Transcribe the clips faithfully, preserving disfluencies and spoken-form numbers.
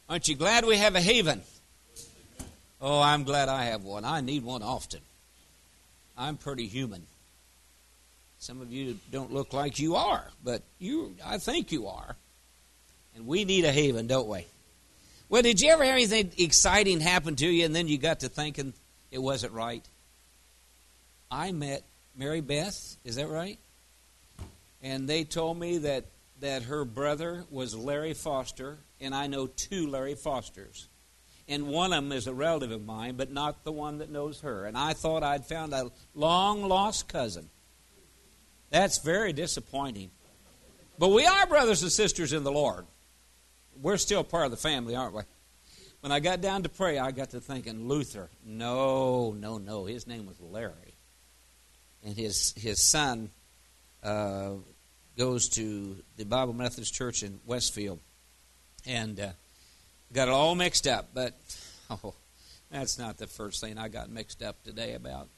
Aren't you glad we have a haven? Oh, I'm glad I have one. I need one often. I'm pretty human. Some of you don't look like you are, but you, I think you are. And we need a haven, don't we? Well, did you ever have anything exciting happen to you and then you got to thinking it wasn't right? I met Mary Beth, is that right? And they told me that, that her brother was Larry Foster, and I know two Larry Fosters. And one of them is a relative of mine, but not the one that knows her. And I thought I'd found a long-lost cousin. That's very disappointing. But we are brothers and sisters in the Lord. We're still part of the family, aren't we? When I got down to pray, I got to thinking, Luther. No, no, no. His name was Larry. And his, his son uh, goes to the Bible Methodist Church in Westfield. And uh, got it all mixed up. But, oh, that's not the first thing I got mixed up today about.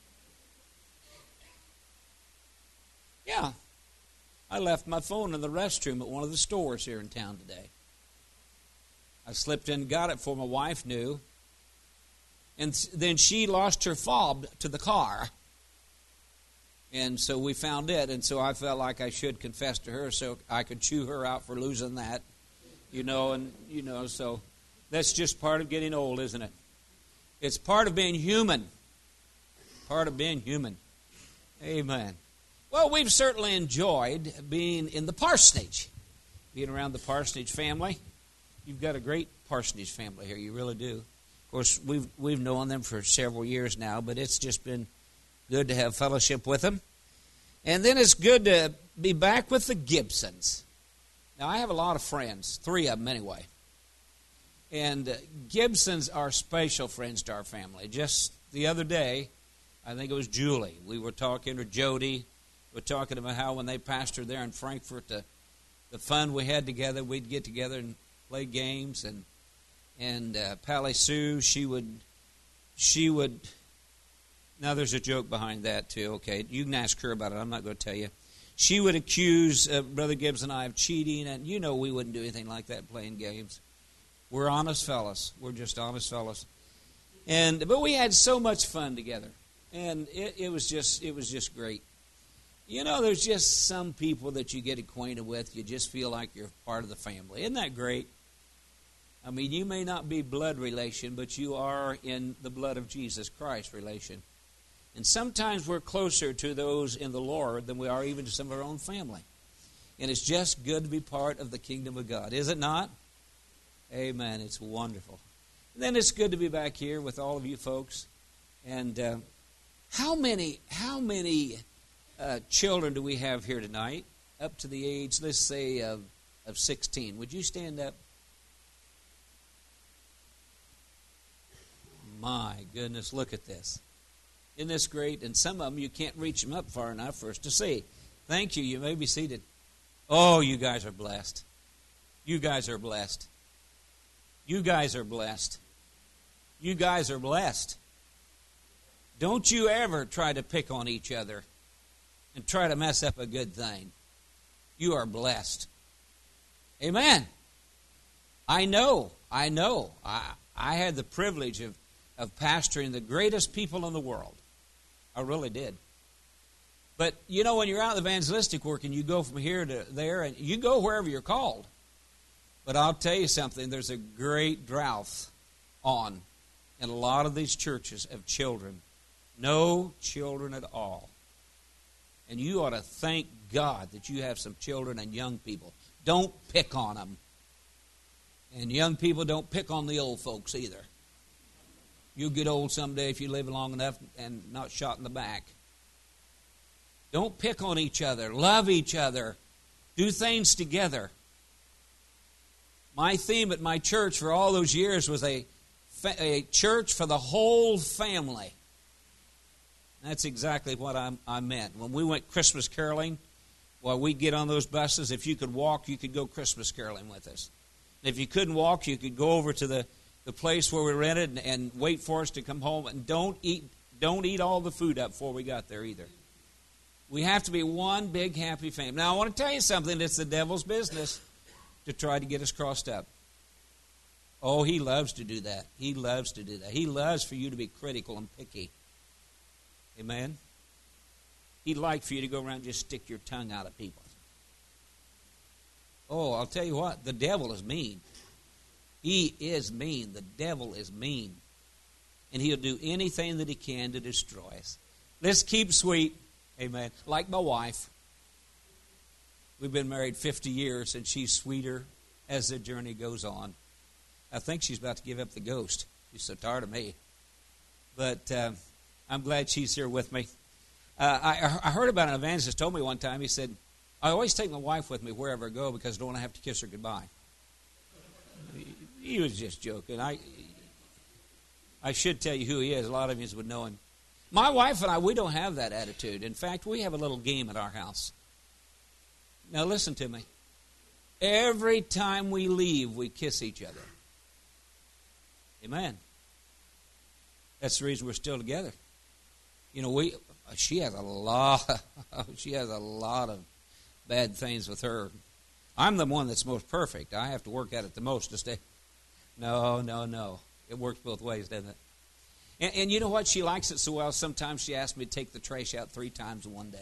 Yeah, I left my phone in the restroom at one of the stores here in town today. I slipped in and got it before my wife knew. And then she lost her fob to the car. And so we found it. And so I felt like I should confess to her so I could chew her out for losing that. You know, and, you know, so that's just part of getting old, isn't it? It's part of being human. Part of being human. Amen. Well, we've certainly enjoyed being in the parsonage, being around the parsonage family. You've got a great parsonage family here, you really do. Of course, we've we've known them for several years now, but it's just been good to have fellowship with them. And then it's good to be back with the Gibsons. Now, I have a lot of friends, three of them anyway. And uh, Gibsons are special friends to our family. Just the other day, I think it was Julie, we were talking, or Jody, we were talking about how when they pastored there in Frankfurt, the, the fun we had together, we'd get together and play games. And and uh, Pally Sue, she would, she would, now there's a joke behind that too. Okay, you can ask her about it. I'm not going to tell you. She would accuse uh, Brother Gibbs and I of cheating, and you know we wouldn't do anything like that playing games. We're honest fellas. We're just honest fellas. And but we had so much fun together, and it, it was just it was just great. You know, there's just some people that you get acquainted with, you just feel like you're part of the family. Isn't that great? I mean, you may not be blood relation, but you are in the blood of Jesus Christ relation. And sometimes we're closer to those in the Lord than we are even to some of our own family. And it's just good to be part of the kingdom of God, is it not? Amen. It's wonderful. And then it's good to be back here with all of you folks. And uh, how many, how many uh, children do we have here tonight? Up to the age, let's say, of, of sixteen. Would you stand up? My goodness, look at this. Isn't this great? And some of them, you can't reach them up far enough for us to see. Thank you. You may be seated. Oh, you guys are blessed. You guys are blessed. You guys are blessed. You guys are blessed. Don't you ever try to pick on each other and try to mess up a good thing. You are blessed. Amen. I know. I know. I, I had the privilege of, of pastoring the greatest people in the world. I really did. But, you know, when you're out evangelistic work and you go from here to there, and you go wherever you're called. But I'll tell you something, there's a great drought on in a lot of these churches of children. No children at all. And you ought to thank God that you have some children and young people. Don't pick on them. And young people, don't pick on the old folks either. You'll get old someday if you live long enough and not shot in the back. Don't pick on each other. Love each other. Do things together. My theme at my church for all those years was a, a church for the whole family. That's exactly what I, I meant. When we went Christmas caroling, well, we'd get on those buses. If you could walk, you could go Christmas caroling with us. And if you couldn't walk, you could go over to the, the place where we rented and, and wait for us to come home. And don't eat, don't eat all the food up before we got there either. We have to be one big happy family. Now, I want to tell you something. It's the devil's business to try to get us crossed up. Oh, he loves to do that. He loves to do that. He loves for you to be critical and picky. Amen? He'd like for you to go around and just stick your tongue out at people. Oh, I'll tell you what, the devil is mean. He is mean. The devil is mean. And he'll do anything that he can to destroy us. Let's keep sweet. Amen. Like my wife. We've been married fifty years, and she's sweeter as the journey goes on. I think she's about to give up the ghost. She's so tired of me. But uh, I'm glad she's here with me. Uh, I, I heard about an evangelist told me one time, he said, I always take my wife with me wherever I go because I don't want to have to kiss her goodbye. He was just joking. I I should tell you who he is. A lot of you would know him. My wife and I, we don't have that attitude. In fact, we have a little game at our house. Now listen to me. Every time we leave, we kiss each other. Amen. That's the reason we're still together. You know, we she has a lot she has a lot of bad things with her. I'm the one that's most perfect. I have to work at it the most to stay. No, no, no. It works both ways, doesn't it? And, and you know what? She likes it so well, sometimes she asks me to take the trash out three times in one day.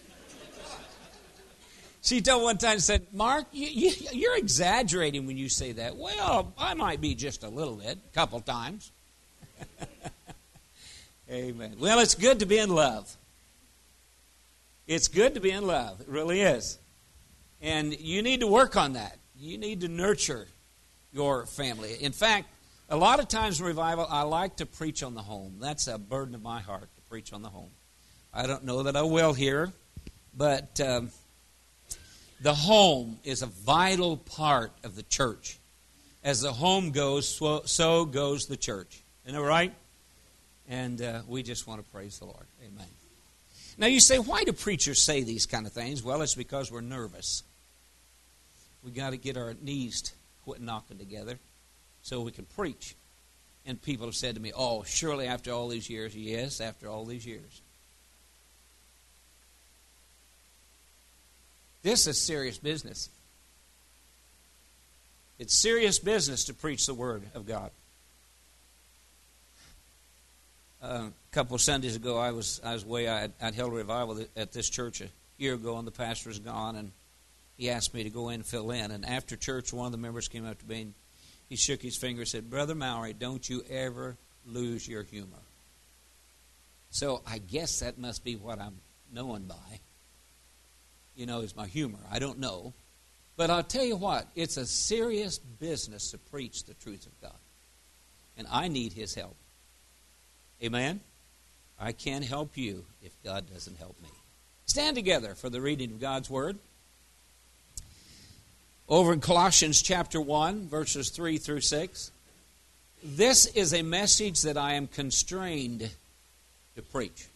She told one time, said, Mark, you, you, you're exaggerating when you say that. Well, I might be just a little bit, a couple times. Amen. Well, it's good to be in love. It's good to be in love. It really is. And you need to work on that. You need to nurture your family. In fact, a lot of times in revival, I like to preach on the home. That's a burden of my heart, to preach on the home. I don't know that I will here, but um, the home is a vital part of the church. As the home goes, so, so goes the church. Isn't that right? And uh, we just want to praise the Lord. Amen. Now you say, why do preachers say these kind of things? Well, it's because we're nervous. We got to get our knees quit knocking together so we can preach. And people have said to me, oh, surely after all these years? Yes, after all these years. This is serious business. It's serious business to preach the Word of God. Uh, a couple of Sundays ago, I was I was away. I I'd held a revival at this church a year ago, and the pastor was gone, and he asked me to go in and fill in. And after church, one of the members came up to me, and he shook his finger and said, Brother Mowry, don't you ever lose your humor. So I guess that must be what I'm known by. You know, is my humor. I don't know. But I'll tell you what, it's a serious business to preach the truth of God. And I need His help. Amen? I can't help you if God doesn't help me. Stand together for the reading of God's Word. Over in Colossians chapter one, verses three through six. This is a message that I am constrained to preach.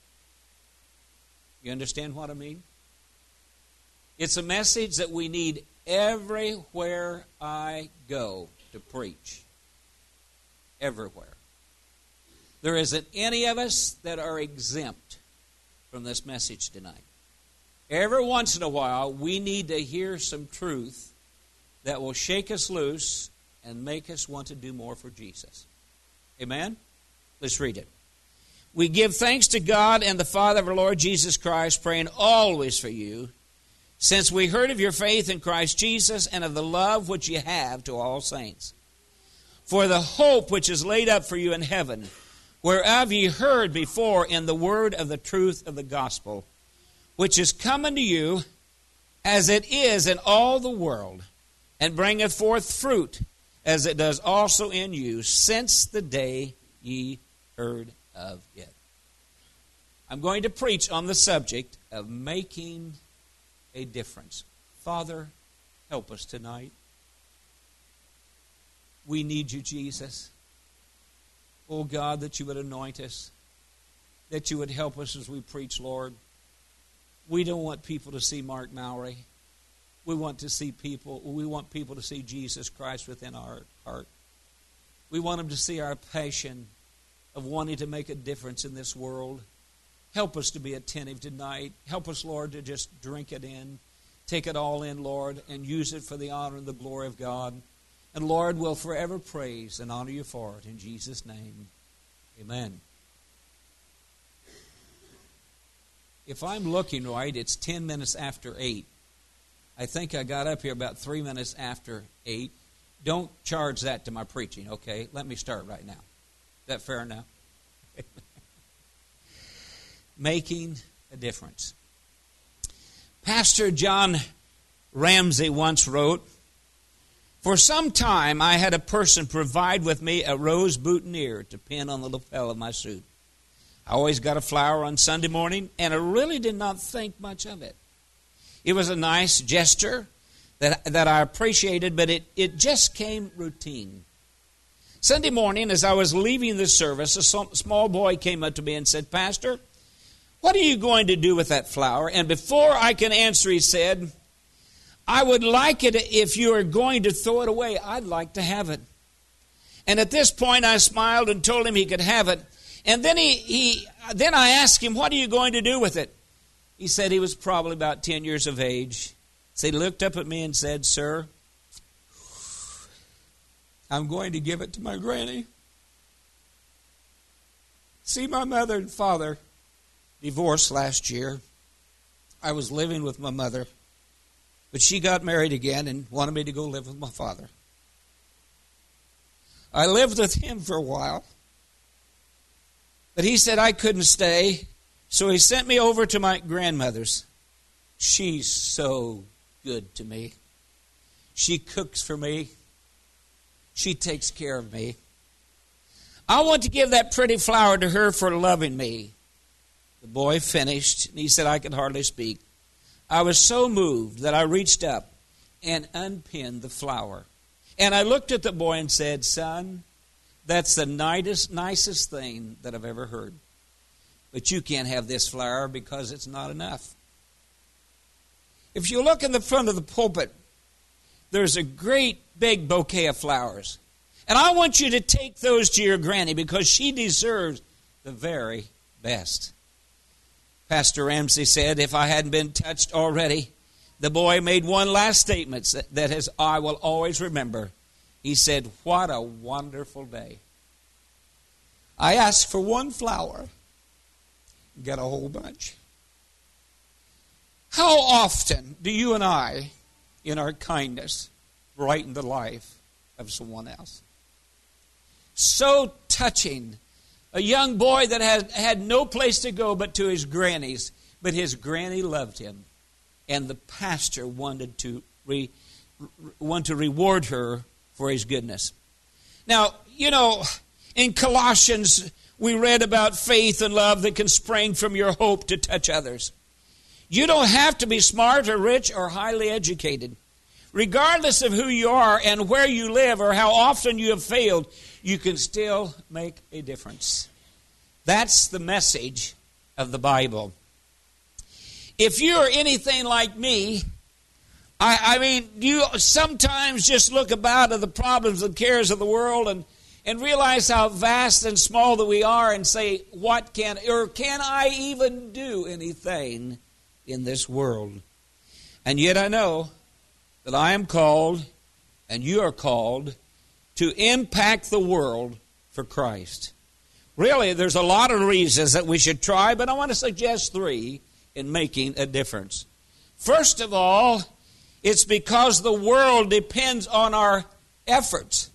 You understand what I mean? It's a message that we need everywhere I go to preach. Everywhere. There isn't any of us that are exempt from this message tonight. Every once in a while, we need to hear some truth that will shake us loose and make us want to do more for Jesus. Amen? Let's read it. We give thanks to God and the Father of our Lord Jesus Christ, praying always for you, since we heard of your faith in Christ Jesus and of the love which you have to all saints. For the hope which is laid up for you in heaven, whereof ye heard before in the word of the truth of the gospel, which is come unto you as it is in all the world, and bringeth forth fruit, as it does also in you, since the day ye heard of it. I'm going to preach on the subject of making a difference. Father, help us tonight. We need you, Jesus. Oh God, that you would anoint us, that you would help us as we preach, Lord. We don't want people to see Mark Mowry. We want to see people, we want people to see Jesus Christ within our heart. We want them to see our passion of wanting to make a difference in this world. Help us to be attentive tonight. Help us, Lord, to just drink it in. Take it all in, Lord, and use it for the honor and the glory of God. And Lord, will forever praise and honor you for it. In Jesus' name, amen. If I'm looking right, it's ten minutes after eight. I think I got up here about three minutes after eight. Don't charge that to my preaching, okay? Let me start right now. Is that fair now? Making a difference. Pastor John Ramsey once wrote, "For some time I had a person provide with me a rose boutonniere to pin on the lapel of my suit. I always got a flower on Sunday morning, and I really did not think much of it. It was a nice gesture that, that I appreciated, but it, it just came routine. Sunday morning, as I was leaving the service, a small boy came up to me and said, 'Pastor, what are you going to do with that flower?' And before I can answer, he said, 'I would like it if you are going to throw it away. I'd like to have it.' And at this point, I smiled and told him he could have it. And then he, he then I asked him, 'What are you going to do with it?' He said he was probably about ten years of age. So he looked up at me and said, 'Sir, I'm going to give it to my granny. See, my mother and father divorced last year. I was living with my mother, but she got married again and wanted me to go live with my father. I lived with him for a while, but he said I couldn't stay, so he sent me over to my grandmother's. She's so good to me. She cooks for me. She takes care of me. I want to give that pretty flower to her for loving me.' The boy finished, and he said I could hardly speak. I was so moved that I reached up and unpinned the flower. And I looked at the boy and said, 'Son, that's the nicest, nicest thing that I've ever heard. But you can't have this flower because it's not enough.' If you look in the front of the pulpit, there's a great big bouquet of flowers. And I want you to take those to your granny because she deserves the very best." Pastor Ramsey said, if I hadn't been touched already, the boy made one last statement that is, I will always remember. He said, "What a wonderful day. I asked for one flower, got a whole bunch." How often do you and I, in our kindness, brighten the life of someone else? So touching. A young boy that had, had no place to go but to his granny's, but his granny loved him. And the pastor wanted to re, want to reward her for his goodness. Now, you know, in Colossians, we read about faith and love that can spring from your hope to touch others. You don't have to be smart or rich or highly educated. Regardless of who you are and where you live or how often you have failed, you can still make a difference. That's the message of the Bible. If you're anything like me, I, I mean, you sometimes just look about at the problems and cares of the world and, and realize how vast and small that we are and say, what can, or can I even do anything in this world? And yet I know that I am called, and you are called, to impact the world for Christ. Really, there's a lot of reasons that we should try, but I want to suggest three in making a difference. First of all, it's because the world depends on our efforts.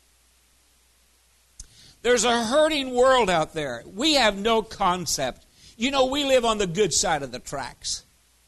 There's a hurting world out there. We have no concept. You know, we live on the good side of the tracks.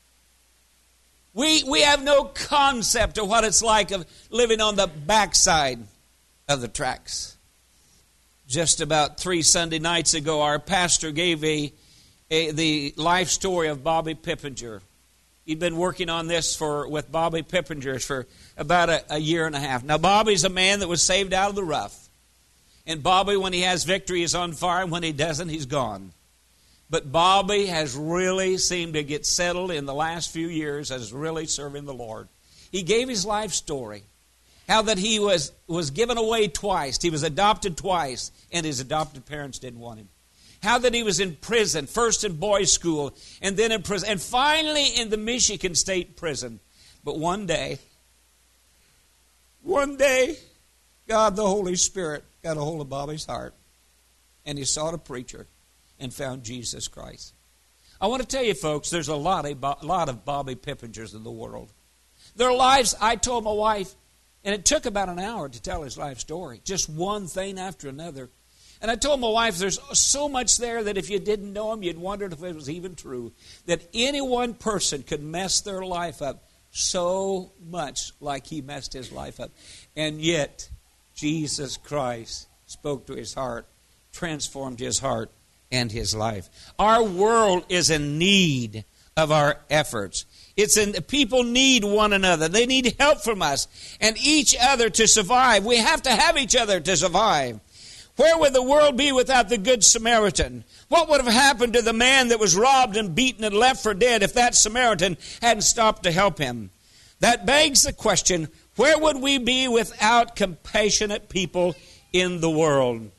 We, we have no concept of what it's like of living on the backside of the tracks. Just about three Sunday nights ago, our pastor gave a, a the life story of Bobby Pippinger. He'd been working on this for with Bobby Pippinger for about a, a year and a half. Now, Bobby's a man that was saved out of the rough. And Bobby, when he has victory, is on fire, and when he doesn't, he's gone. But Bobby has really seemed to get settled in the last few years as really serving the Lord. He gave his life story. How that he was, was given away twice. He was adopted twice, and his adopted parents didn't want him. How that he was in prison, first in boys' school, and then in prison, and finally in the Michigan State Prison. But one day, one day, God, the Holy Spirit, got a hold of Bobby's heart. And he sought a preacher and found Jesus Christ. I want to tell you, folks, there's a lot of, a lot of Bobby Pippingers in the world. Their lives, I told my wife, and it took about an hour to tell his life story. Just one thing after another. And I told my wife, there's so much there that if you didn't know him, you'd wondered if it was even true. That any one person could mess their life up so much like he messed his life up. And yet, Jesus Christ spoke to his heart, transformed his heart and his life. Our world is in need of our efforts. It's in, people need one another. They need help from us and each other to survive. We have to have each other to survive. Where would the world be without the Good Samaritan? What would have happened to the man that was robbed and beaten and left for dead if that Samaritan hadn't stopped to help him? That begs the question, where would we be without compassionate people in the world?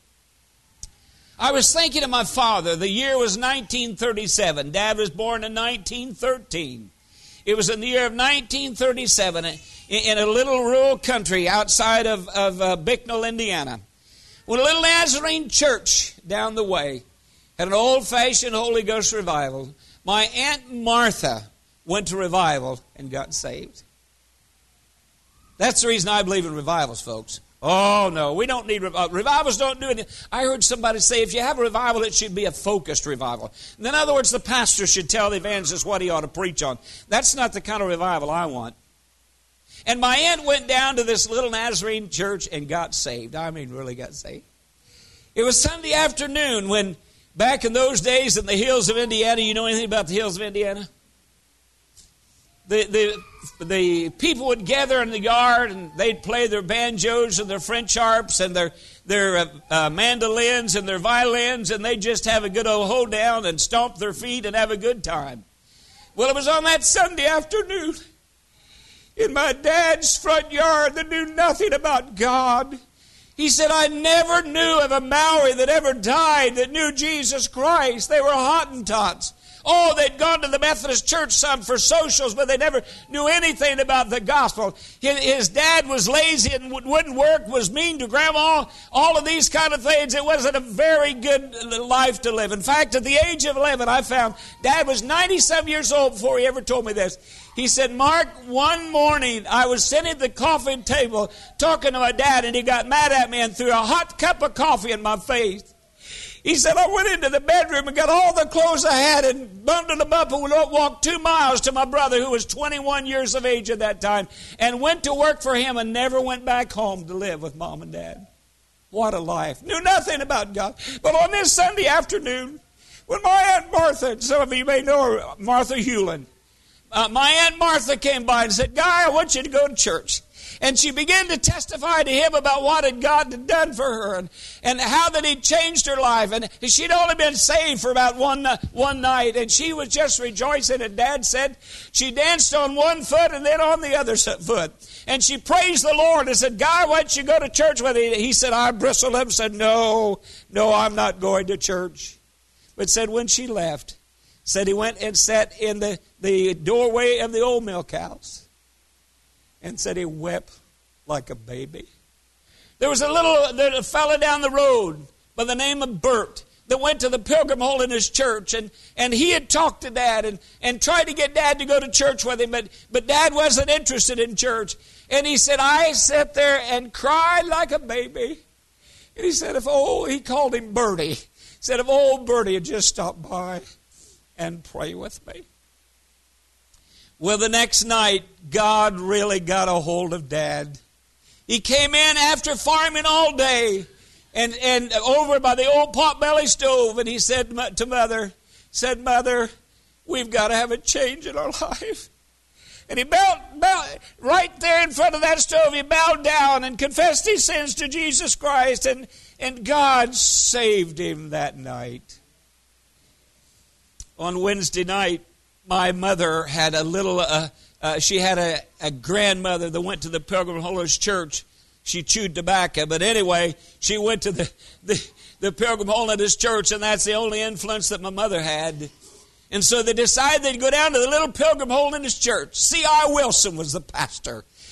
I was thinking of my father. The year was nineteen thirty-seven. Dad was born in nineteen thirteen. It was in the year of nineteen thirty-seven in a little rural country outside of, of uh, Bicknell, Indiana. When a little Nazarene church down the way had an old-fashioned Holy Ghost revival, my Aunt Martha went to revival and got saved. That's the reason I believe in revivals, folks. Oh, no, we don't need revivals. Revivals don't do anything. I heard somebody say if you have a revival, it should be a focused revival. In other words, the pastor should tell the evangelist what he ought to preach on. That's not the kind of revival I want. And my aunt went down to this little Nazarene church and got saved. I mean, really got saved. It was Sunday afternoon when, back in those days in the hills of Indiana, you know anything about the hills of Indiana? The, the, the people would gather in the yard and they'd play their banjos and their French harps and their, their uh, uh, mandolins and their violins, and they'd just have a good old hold down and stomp their feet and have a good time. Well, it was on that Sunday afternoon in my dad's front yard that knew nothing about God. He said, I never knew of a Maori that ever died that knew Jesus Christ. They were Hottentots. Oh, they'd gone to the Methodist church some for socials, but they never knew anything about the gospel. His, his dad was lazy and wouldn't work, was mean to grandma, all of these kind of things. It wasn't a very good life to live. In fact, at the age of eleven, I found Dad was ninety-seven years old before he ever told me this. He said, Mark, one morning I was sitting at the coffee table talking to my dad, and he got mad at me and threw a hot cup of coffee in my face. He said, I went into the bedroom and got all the clothes I had and bundled them up and walked two miles to my brother, who was twenty-one years of age at that time, and went to work for him and never went back home to live with Mom and Dad. What a life. Knew nothing about God. But on this Sunday afternoon, when my Aunt Martha, some of you may know her, Martha Hewlin, uh, my Aunt Martha came by and said, Guy, I want you to go to church. And she began to testify to him about what had God had done for her and, and how that he'd changed her life. And she'd only been saved for about one, uh, one night, and she was just rejoicing. And Dad said she danced on one foot and then on the other foot. And she praised the Lord and said, Guy, why don't you go to church with me? He said, I bristled up and said, no, no, I'm not going to church. But said when she left, said he went and sat in the, the doorway of the old milk house. And said he wept like a baby. There was a little there, a fella down the road by the name of Bert that went to the Pilgrim Hole in his church. And, and he had talked to Dad and, and tried to get Dad to go to church with him. But, but Dad wasn't interested in church. And he said, I sat there and cried like a baby. And he said, if oh, he called him Bertie. He said, if old Bertie had just stopped by and pray with me. Well, the next night, God really got a hold of Dad. He came in after farming all day and, and over by the old potbelly stove, and he said to Mother, said, Mother, we've got to have a change in our life. And he bowed, bowed right there in front of that stove, he bowed down and confessed his sins to Jesus Christ, and, and God saved him that night. On Wednesday night, my mother had a little, uh, uh, she had a, a grandmother that went to the Pilgrim Holders Church. She chewed tobacco, but anyway, she went to the, the, the Pilgrim Holders Church, and that's the only influence that my mother had. And so they decided they'd go down to the little Pilgrim Holders Church. C I Wilson was the pastor.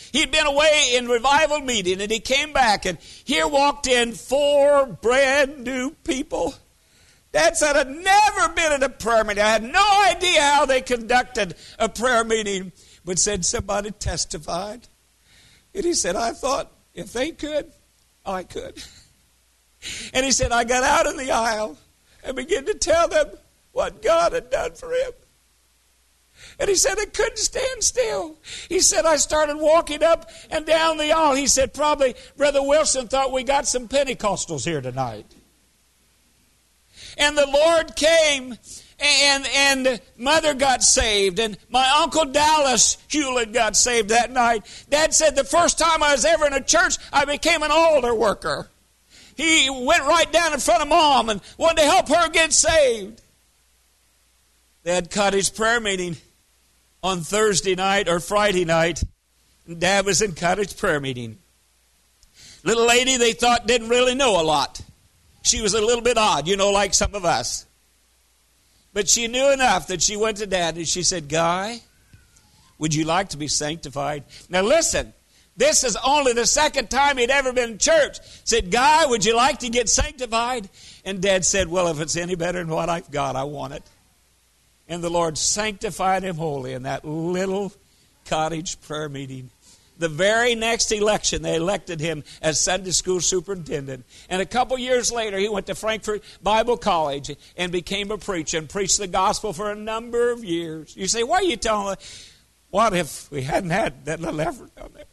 He'd been away in revival meeting, and he came back, and here walked in four brand new people. Dad said, I'd never been at a prayer meeting. I had no idea how they conducted a prayer meeting, but said somebody testified. And he said, I thought if they could, I could. And he said, I got out in the aisle and began to tell them what God had done for him. And he said, I couldn't stand still. He said, I started walking up and down the aisle. He said, probably Brother Wilson thought we got some Pentecostals here tonight. And the Lord came, and and Mother got saved, and my Uncle Dallas Hewlett got saved that night. Dad said, the first time I was ever in a church, I became an altar worker. He went right down in front of Mom and wanted to help her get saved. They had cottage prayer meeting on Thursday night or Friday night, and Dad was in cottage prayer meeting. Little lady they thought didn't really know a lot. She was a little bit odd, you know, like some of us. But she knew enough that she went to Dad and she said, Guy, would you like to be sanctified? Now listen, this is only the second time he'd ever been in church. Said, Guy, would you like to get sanctified? And Dad said, well, if it's any better than what I've got, I want it. And the Lord sanctified him wholly in that little cottage prayer meeting. The very next election, they elected him as Sunday school superintendent. And a couple years later, he went to Frankfurt Bible College and became a preacher and preached the gospel for a number of years. You say, why are you telling me? What if we hadn't had that little effort down there?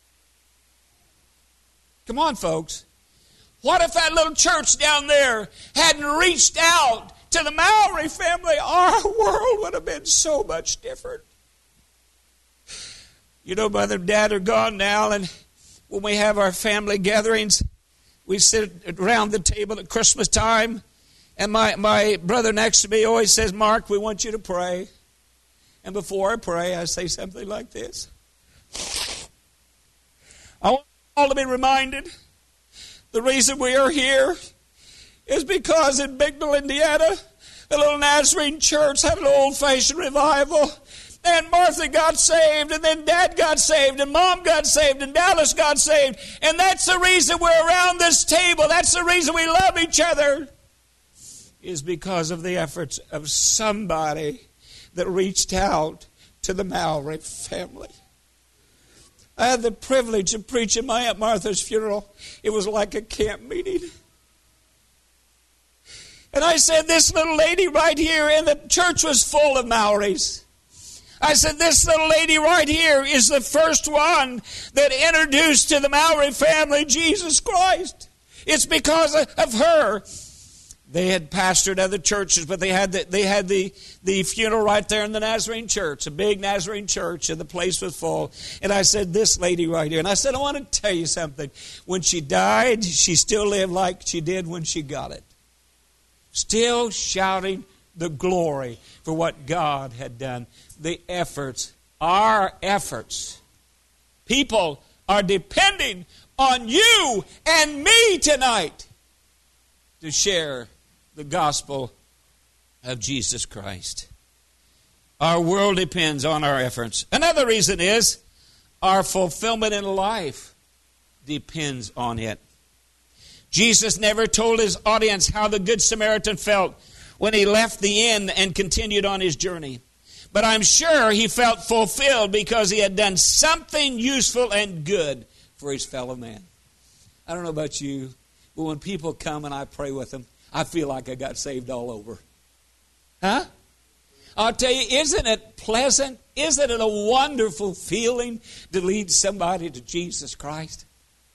Come on, folks. What if that little church down there hadn't reached out to the Maori family? Our world would have been so much different. You know, Mother and Dad are gone now, and when we have our family gatherings, we sit around the table at Christmas time, and my, my brother next to me always says, Mark, we want you to pray. And before I pray, I say something like this. I want you all to be reminded the reason we are here is because in Bignell, Indiana, a little Nazarene church had an old-fashioned revival. And Martha got saved, and then Dad got saved, and Mom got saved, and Dallas got saved. And that's the reason we're around this table. That's the reason we love each other, is because of the efforts of somebody that reached out to the Maori family. I had the privilege of preaching my Aunt Martha's funeral. It was like a camp meeting. And I said, this little lady right here, and the church was full of Maoris. I said, this little lady right here is the first one that introduced to the Maori family Jesus Christ. It's because of her. They had pastored other churches, but they had the, they had the, the funeral right there in the Nazarene church, a big Nazarene church, and the place was full. And I said, this lady right here. And I said, I want to tell you something. When she died, she still lived like she did when she got it. Still shouting the glory for what God had done. The efforts, our efforts. People are depending on you and me tonight to share the gospel of Jesus Christ. Our world depends on our efforts. Another reason is our fulfillment in life depends on it. Jesus never told his audience how the Good Samaritan felt when he left the inn and continued on his journey. But I'm sure he felt fulfilled because he had done something useful and good for his fellow man. I don't know about you, but when people come and I pray with them, I feel like I got saved all over. Huh? I'll tell you, isn't it pleasant? Isn't it a wonderful feeling to lead somebody to Jesus Christ?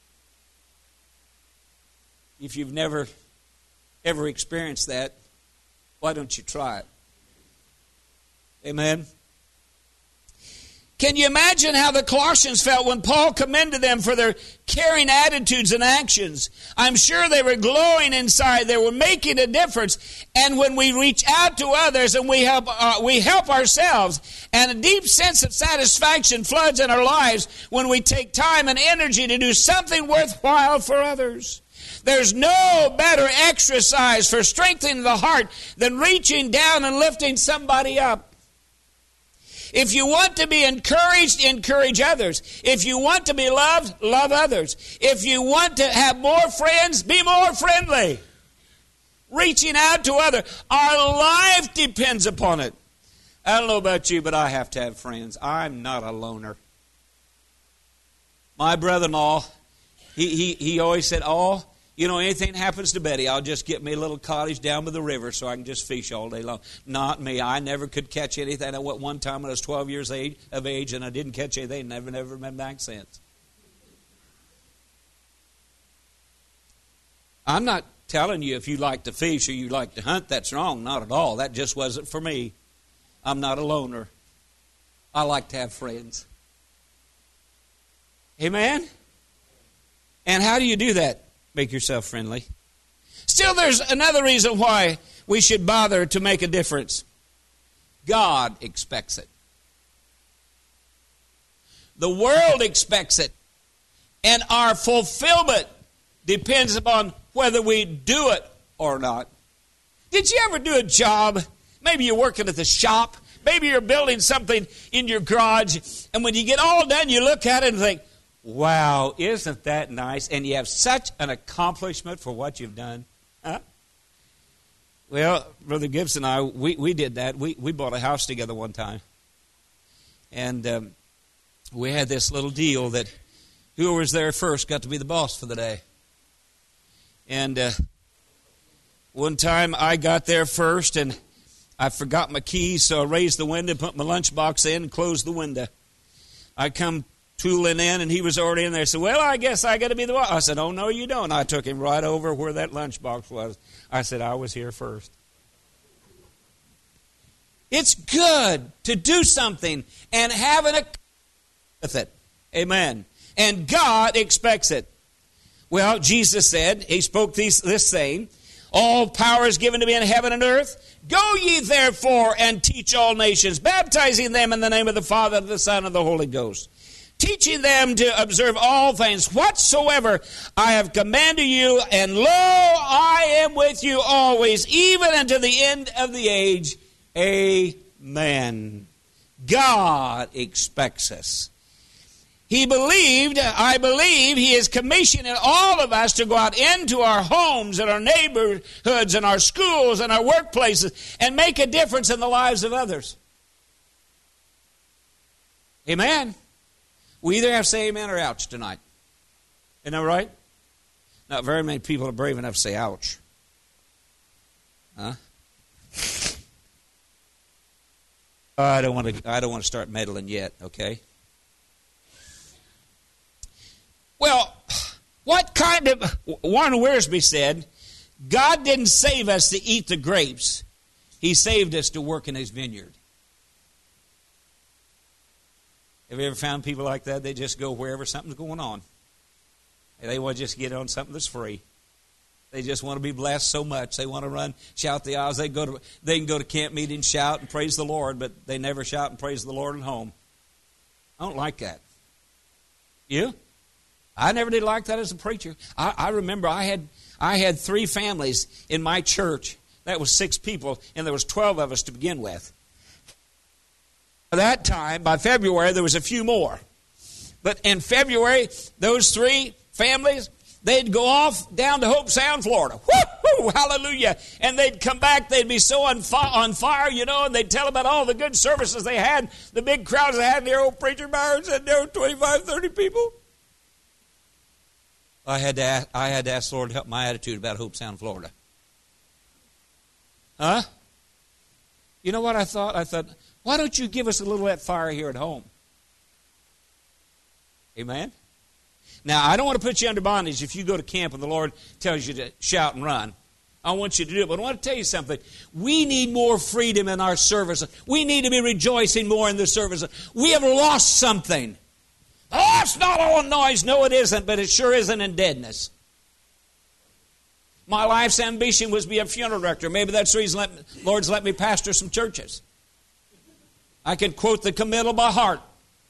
If you've never, ever experienced that, why don't you try it? Amen. Can you imagine how the Colossians felt when Paul commended them for their caring attitudes and actions? I'm sure they were glowing inside. They were making a difference. And when we reach out to others and we help, uh, we help ourselves, and a deep sense of satisfaction floods in our lives when we take time and energy to do something worthwhile for others. There's no better exercise for strengthening the heart than reaching down and lifting somebody up. If you want to be encouraged, encourage others. If you want to be loved, love others. If you want to have more friends, be more friendly. Reaching out to others. Our life depends upon it. I don't know about you, but I have to have friends. I'm not a loner. My brother-in-law, he, he, he always said, oh, you know, anything happens to Betty, I'll just get me a little cottage down by the river so I can just fish all day long. Not me. I never could catch anything. I went one time when I was twelve years of age and I didn't catch anything. Never, never been back since. I'm not telling you if you like to fish or you like to hunt, that's wrong. Not at all. That just wasn't for me. I'm not a loner. I like to have friends. Amen? And how do you do that? Make yourself friendly. Still, there's another reason why we should bother to make a difference. God expects it. The world expects it. And our fulfillment depends upon whether we do it or not. Did you ever do a job? Maybe you're working at the shop. Maybe you're building something in your garage. And when you get all done, you look at it and think, wow, isn't that nice? And you have such an accomplishment for what you've done. Huh? Well, Brother Gibson and I, we, we did that. We, we bought a house together one time. And um, we had this little deal that whoever was there first got to be the boss for the day. And uh, one time I got there first and I forgot my keys, so I raised the window, put my lunchbox in, and closed the window. I come tooling in, and he was already in there. I said, well, I guess I got to be the one. I said, oh, no, you don't. I took him right over where that lunchbox was. I said, I was here first. It's good to do something and have an account with it. Amen. And God expects it. Well, Jesus said, he spoke these, this saying, all power is given to me in heaven and earth. Go ye therefore and teach all nations, baptizing them in the name of the Father, the Son, and the Holy Ghost, teaching them to observe all things whatsoever I have commanded you, and lo, I am with you always, even unto the end of the age. Amen. God expects us. He believed, I believe, He is commissioning all of us to go out into our homes and our neighborhoods and our schools and our workplaces and make a difference in the lives of others. Amen. We either have to say amen or ouch tonight. Isn't that right? Not very many people are brave enough to say ouch. Huh? I don't want to I don't want to start meddling yet, okay? Well, what kind of, Warren Wiersbe said, God didn't save us to eat the grapes. He saved us to work in His vineyard. Have you ever found people like that? They just go wherever something's going on. They want to just get on something that's free. They just want to be blessed so much. They want to run, shout the aisles. They go to, they can go to camp meetings, shout and praise the Lord, but they never shout and praise the Lord at home. I don't like that. You? I never did like that as a preacher. I, I remember I had I had three families in my church. That was six people, and there was twelve of us to begin with. By that time, by February, there was a few more. But in February, those three families, they'd go off down to Hope Sound, Florida. Woo-hoo, hallelujah. And they'd come back, they'd be so on, fi- on fire, you know, and they'd tell about all the good services they had, the big crowds they had. And their old preacher Byron said there were twenty-five, thirty people. I had to ask, I had to ask the Lord to help my attitude about Hope Sound, Florida. Huh? You know what I thought? I thought, why don't you give us a little of that fire here at home? Amen? Now, I don't want to put you under bondage if you go to camp and the Lord tells you to shout and run. I want you to do it. But I want to tell you something. We need more freedom in our service. We need to be rejoicing more in the service. We have lost something. Oh, it's not all noise. No, it isn't, but it sure isn't in deadness. My life's ambition was to be a funeral director. Maybe that's the reason the Lord's let me pastor some churches. I can quote the committal by heart.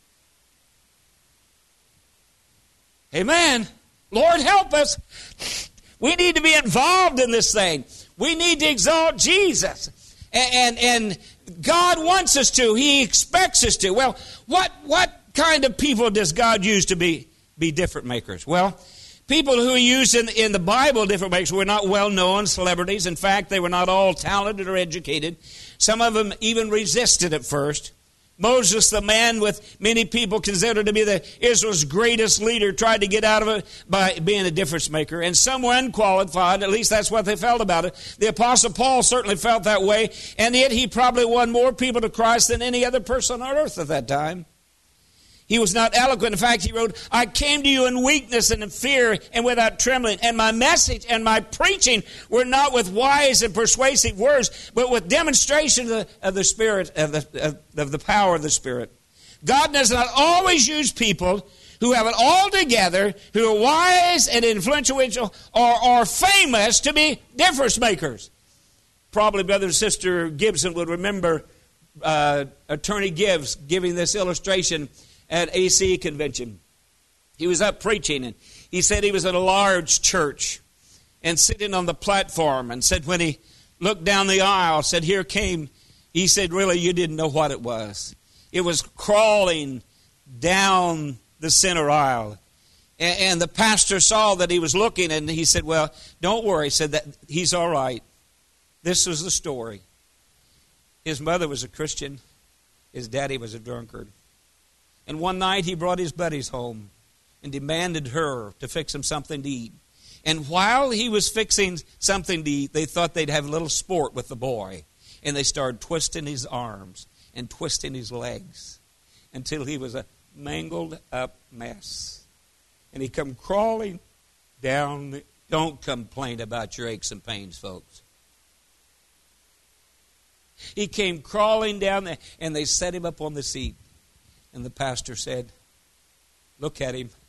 Amen. Lord, help us. We need to be involved in this thing. We need to exalt Jesus. And, and, and God wants us to. He expects us to. Well, what what kind of people does God use to be, be difference makers? Well, people who are used in, in the Bible, difference makers, were not well-known celebrities. In fact, they were not all talented or educated. Some of them even resisted at first. Moses, the man with many people considered to be the Israel's greatest leader, tried to get out of it by being a difference maker. And some were unqualified, at least that's what they felt about it. The Apostle Paul certainly felt that way, and yet he probably won more people to Christ than any other person on earth at that time. He was not eloquent. In fact, he wrote, I came to you in weakness and in fear and without trembling. And my message and my preaching were not with wise and persuasive words, but with demonstration of the, of the Spirit, of the, of, of the power of the Spirit. God does not always use people who have it all together, who are wise and influential or are famous to be difference makers. Probably Brother and Sister Gibson would remember uh, Attorney Gibbs giving this illustration at A C E convention. He was up preaching, and he said he was at a large church and sitting on the platform, and said when he looked down the aisle, said here came, he said really you didn't know what it was. It was crawling down the center aisle. And, and the pastor saw that he was looking, and he said, well, don't worry. He said that he's all right. This was the story. His mother was a Christian. His daddy was a drunkard. And one night he brought his buddies home and demanded her to fix him something to eat. And while he was fixing something to eat, they thought they'd have a little sport with the boy. And they started twisting his arms and twisting his legs until he was a mangled up mess. And he come crawling down. The, don't complain about your aches and pains, folks. He came crawling down there, and they set him up on the seat. And the pastor said, look at him.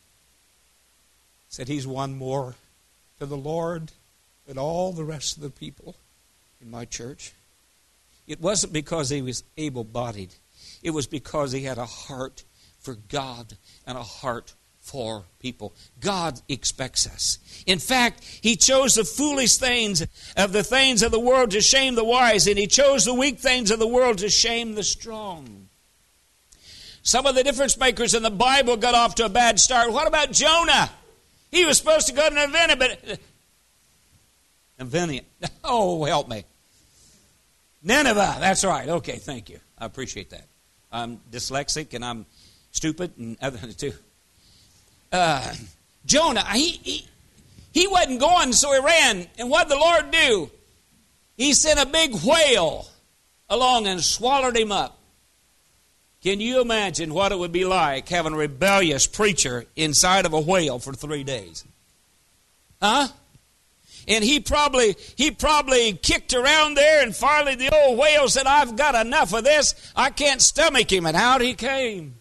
Said he's won more to the Lord than all the rest of the people in my church. It wasn't because he was able-bodied. It was because he had a heart for God and a heart for people. God expects us. In fact, he chose the foolish things of the things of the world to shame the wise, and he chose the weak things of the world to shame the strong. Some of the difference makers in the Bible got off to a bad start. What about Jonah? He was supposed to go to Nineveh, but Nineveh. Oh, help me. Nineveh. That's right. Okay, thank you. I appreciate that. I'm dyslexic and I'm stupid and other than too. Uh, Jonah, he, he he wasn't going, so he ran. And what did the Lord do? He sent a big whale along and swallowed him up. Can you imagine what it would be like having a rebellious preacher inside of a whale for three days? Huh? And he probably he probably kicked around there, and finally the old whale said, I've got enough of this. I can't stomach him. And out he came.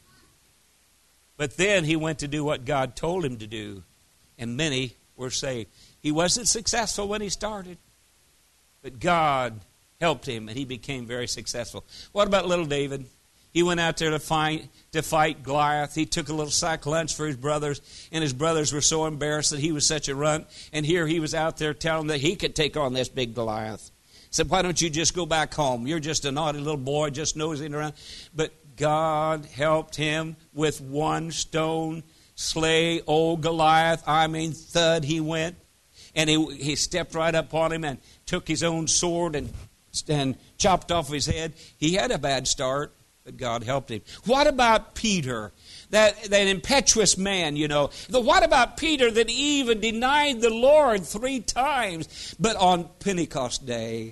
But then he went to do what God told him to do, and many were saved. He wasn't successful when he started, but God helped him, and he became very successful. What about little David? He went out there to fight, to fight Goliath. He took a little sack lunch for his brothers, and his brothers were so embarrassed that he was such a runt. And here he was out there telling them that he could take on this big Goliath. He said, why don't you just go back home? You're just a naughty little boy, just nosing around. But God helped him with one stone, slay old Goliath. I mean, thud he went. And he, he stepped right up on him and took his own sword and, and chopped off his head. He had a bad start. But God helped him. What about Peter? That, that impetuous man, you know. The, what about Peter that even denied the Lord three times? But on Pentecost Day,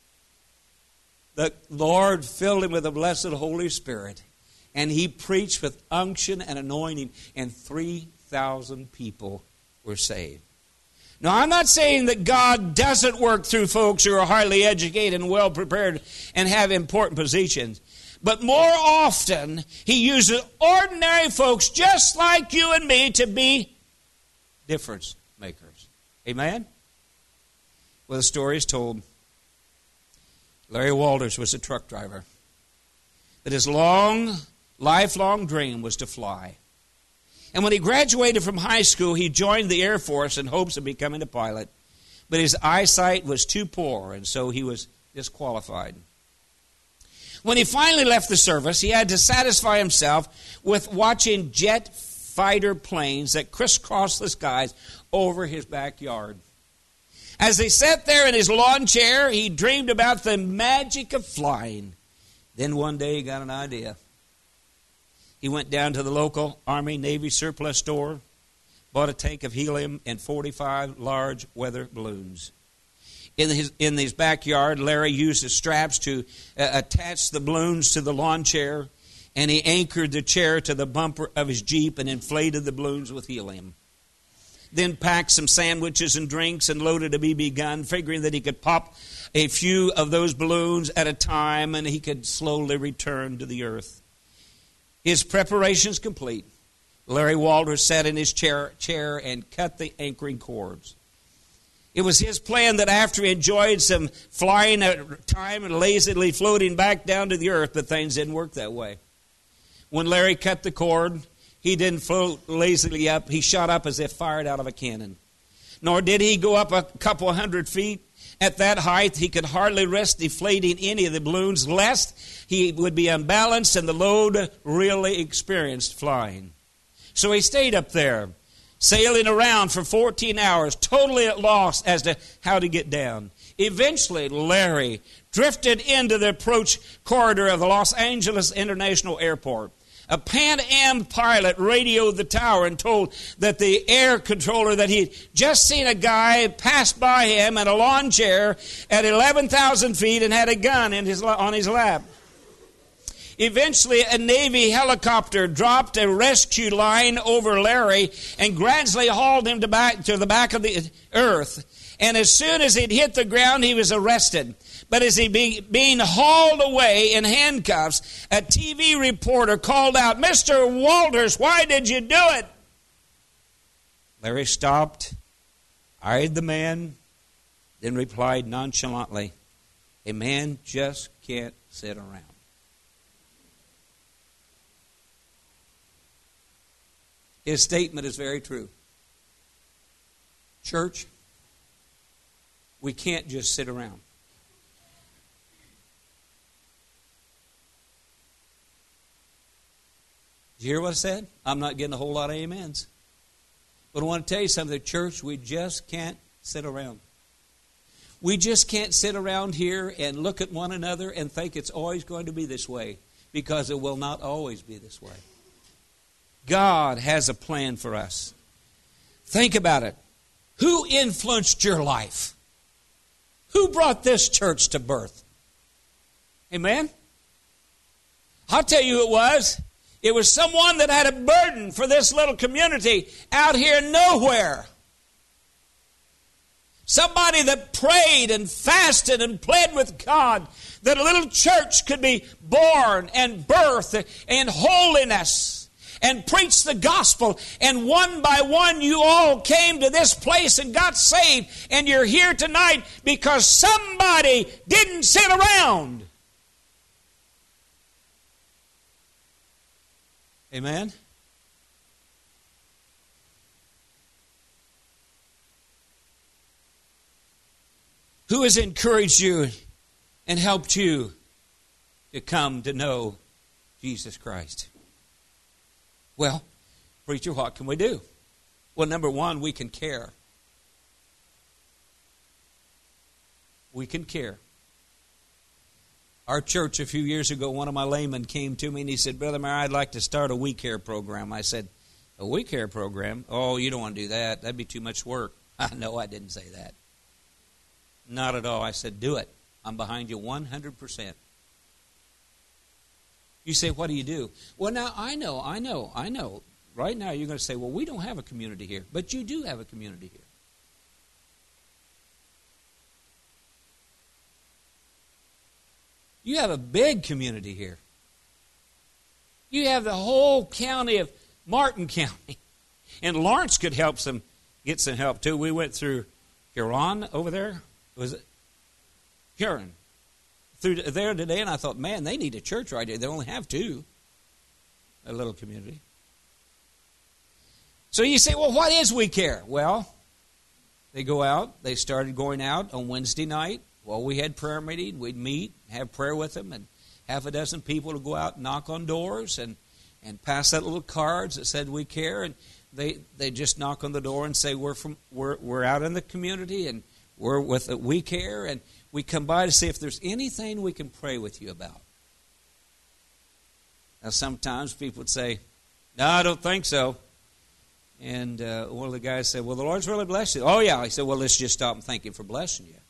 the Lord filled him with the blessed Holy Spirit. And he preached with unction and anointing. And three thousand people were saved. Now, I'm not saying that God doesn't work through folks who are highly educated and well prepared and have important positions. But more often, he uses ordinary folks just like you and me to be difference makers. Amen? Well, the story is told. Larry Walters was a truck driver. That his long, lifelong dream was to fly. And when he graduated from high school, he joined the Air Force in hopes of becoming a pilot. But his eyesight was too poor, and so he was disqualified. When he finally left the service, he had to satisfy himself with watching jet fighter planes that crisscrossed the skies over his backyard. As he sat there in his lawn chair, he dreamed about the magic of flying. Then one day he got an idea. He went down to the local Army Navy surplus store, bought a tank of helium and forty-five large weather balloons. In his, in his backyard, Larry used the straps to uh, attach the balloons to the lawn chair, and he anchored the chair to the bumper of his Jeep and inflated the balloons with helium. Then packed some sandwiches and drinks and loaded a B B gun, figuring that he could pop a few of those balloons at a time and he could slowly return to the earth. His preparations complete, Larry Walters sat in his chair, chair and cut the anchoring cords. It was his plan that after he enjoyed some flying at time and lazily floating back down to the earth, but things didn't work that way. When Larry cut the cord, he didn't float lazily up. He shot up as if fired out of a cannon. Nor did he go up a couple hundred feet. At that height, he could hardly risk deflating any of the balloons, lest he would be unbalanced and the load really experienced flying. So he stayed up there, sailing around for fourteen hours, totally at loss as to how to get down. Eventually, Larry drifted into the approach corridor of the Los Angeles International Airport. A Pan Am pilot radioed the tower and told that the air controller that he'd just seen a guy pass by him in a lawn chair at eleven thousand feet and had a gun in his, on his lap. Eventually, a Navy helicopter dropped a rescue line over Larry and gradually hauled him to, back, to the back of the earth. And as soon as he'd hit the ground, he was arrested. But as he be, being hauled away in handcuffs, a T V reporter called out, "Mister Walters, why did you do it?" Larry stopped, eyed the man, then replied nonchalantly, "A man just can't sit around." His statement is very true. Church, we can't just sit around. Did you hear what I said? I'm not getting a whole lot of amens. But I want to tell you something, church, we just can't sit around. We just can't sit around here and look at one another and think it's always going to be this way, because it will not always be this way. God has a plan for us. Think about it. Who influenced your life? Who brought this church to birth? Amen? I'll tell you who it was. It was someone that had a burden for this little community out here nowhere. Somebody that prayed and fasted and pled with God that a little church could be born and birthed in holiness and preach the gospel. And one by one you all came to this place and got saved. And you're here tonight because somebody didn't sit around. Amen? Who has encouraged you and helped you to come to know Jesus Christ? Well, preacher, what can we do? Well, number one, we can care. We can care. Our church a few years ago, one of my laymen came to me and he said, "Brother Mayer, I'd like to start a We Care program." I said, "A We Care program? Oh, you don't want to do that. That'd be too much work." I know I didn't say that. Not at all. I said, "Do it. I'm behind you one hundred percent. You say, "What do you do?" Well, now, I know, I know, I know. Right now you're going to say, "Well, we don't have a community here." But you do have a community here. You have a big community here. You have the whole county of Martin County. And Lawrence could help some, get some help too. We went through Huron over there. Was it? Huron. Through there today, and I thought, man, they need a church right here. They only have two. A little community. So you say, well, what is We Care? Well, they go out. They started going out on Wednesday night. Well, we had prayer meeting. We'd meet, have prayer with them, and half a dozen people to go out and knock on doors and, and pass out little cards that said we care. And they they just knock on the door and say we're from we're we're out in the community and we're with it, we care, and we come by to see if there's anything we can pray with you about. Now sometimes people would say, "No, I don't think so." And uh, one of the guys said, "Well, the Lord's really blessed you." "Oh yeah." He said, "Well, let's just stop and thank Him for blessing you."